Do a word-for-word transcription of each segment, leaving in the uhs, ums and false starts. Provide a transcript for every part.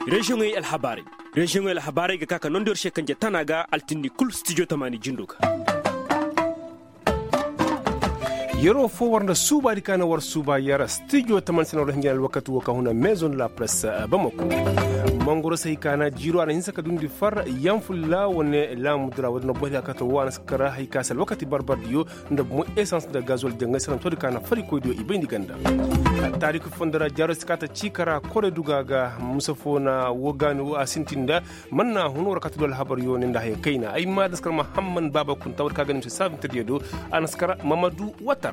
région yi alhabari région yi alhabari ga kaka non dor shekanje tanaga altindi kul studio tamani jinduka yero fo warnda suba di kana war suba yara studio taman sino do ngal wakati waka huna maison la presse bamako mangoro sai kana jiro ana hinsa kadundi far yamfulla wonne la mudra wadna bohya kata wana skara hay kasal wakati barbardio nda mo essence de gazole de ngasam to kana fari ko dio ibindi ganda tariku fondara jaro skata cikara kore dugaga musafona wogani wa asintinda manna hono rakatu dol habar yo nda hay kaina ay ma daskar muhammad baba kun tawar kaga nim sabintir yedo anaskara mamadu wata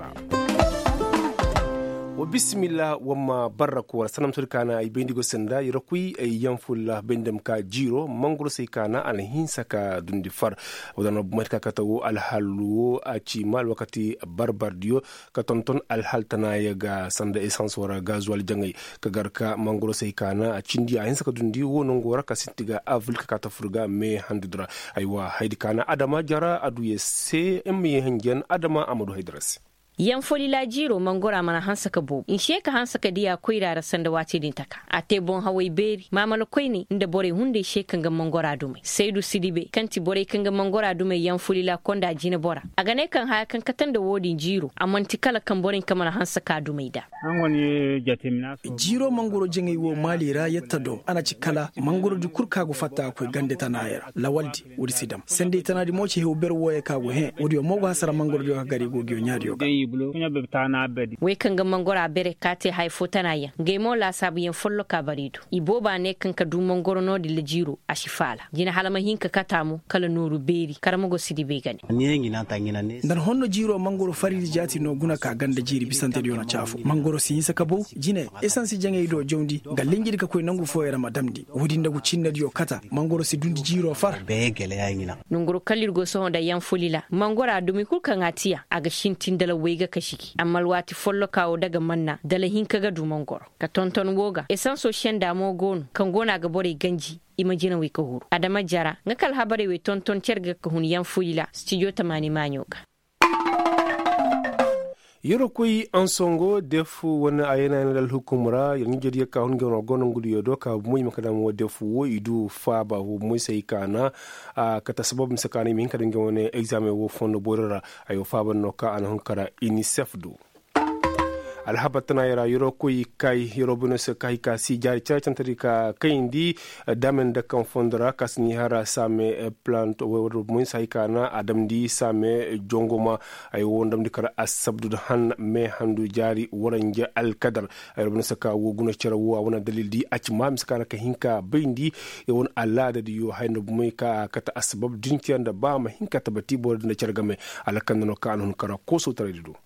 wa bismillah wamma barako wa sanam turkana ay bendigo senda yirakui ay yamful bendem ka jiro mangro sai kana al hinsa ka dundi far wadana bumatka katawo al halu a ci mal wakati barbardio ka tonton al haltana yaga sanda essence wara gasoil jangay ka garka mangro sai kana a cindi a hinsa ka dundi wono ngora ka sintiga avul ka kata furga me handudra aywa haydi kana adama jara aduye se emme hangen adama amadu haydras yan foli la jiro mangora mana hansaka bo in sheka hansaka diya koira sanda wati din taka ate bon hawai beri mama lo koini inda bore hunde shekan ga mangora dume saidu sidibe kanti bore kan ga mangora dume yan foli la konda jina bora aga ne kan haya kan katan da wodin jiro amanti kala kan borin kamar hansaka dume da an wani jatemina jiro mangoro jengai wo malira yattado ana cikala mangoro du kurka go fatta ko gande tanayar lawaldi wuri sidam sende tanadi moci he ber woye ka go he wuri mo go hasara mangoro do ka gari go gyo nyaari yo wai kan ga mangora bere kate haifo tana ya gemo la sabu yin follo ka barido ibo ba ne kan ka du mangoro no di lejiro a shifala jina halama hinka katamu kala nuru beri karamago sidi be gani dan honno jiro mangoro faridi jati no guna ka ganda jiri bisante dio na chafu mangoro si hinsa kabo jine essence jange do jondi galingiri ka koy nangu fo era madamdi wudi ndagu cinna dio kata mangoro si dundi jiro far be gele yangina nunguro kalirgo so da yan folila mangora dumi kulka ngatiya aga shintin dala wega kashi amma wati follo kawo daga manna dala hinka ga duman goro ka tonton woga esan so shenda mo gon kan gona ga bore ganji imagina wi ka huru adama jara ngakal habare we tonton cerga ka hun yan fuila studio tamani manyoga yoro koy ansongo defu wona ayena dal hukumra yani jodi ka hon gono gono ngudi yodo ka moy makadam wo defu wo idu faba wo moy sai kana kata sabab misakani min kada ngone examen wo fondo borora ayo faba no ka an hon kara unicef du alhabatana yara yoro koy kay yoro bonus kay ka si jari chantari ka kayindi damen de kan fondra kasni hara same plant wo moy sai kana adamdi same jongoma ay wondam di kara asabdu han me handu jari waranje alkadar ay bonus ka wo guna cera wo wona dalil di acci mam skana ka hinka bayndi e won alada di yo hayno moy ka kata asbab dintianda ba ma hinka tabati bo de cergame alakan no kan hon kara ko so taridu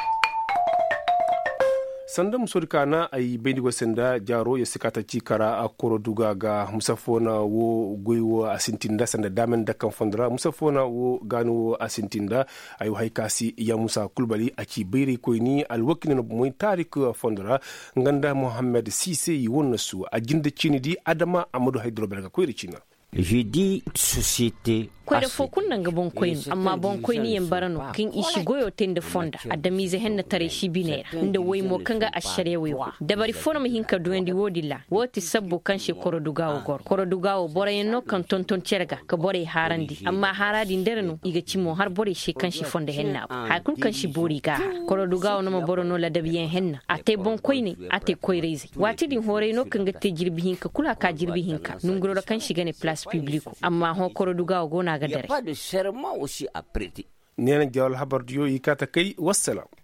sanda musurkana ay bendigo senda jaro ya sikata cikara a koroduga ga musafona wo goywo asintinda sanda damen da kan fondra musafona wo gano asintinda ay haykasi ya musa kulbali aki beri koyni alwakina no moy tarik fondra nganda mohammed sise yi wonnasu a jinde cinidi adama amadou haydroberga koyri cina je dis société kwai da fokun nan ga bon koyin amma bon koyin yin barano kin ishi goyo tin da fonda adami ze henna tare shi binera inda wai mo kanga ashare waiwa da bari fona mu hinka duwendi wodilla woti sabbo kan she korodugawo gor korodugawo bore no kan tonton cerga ka bore harandi amma haradi nderno iga cimo har bore she kan she fonda henna ha kun kan she bori ga korodugawo no mo borono la dabiyen henna ate bon koyni ate koyrezi wati din hore no kanga te jirbi hinka kula ka jirbi hinka nunguro da kan shiga ne place publique amma ho korodugawo gona il n'y a pas de serment aussi à prêter. Nena jawal habar diyo yikata kay wassalam.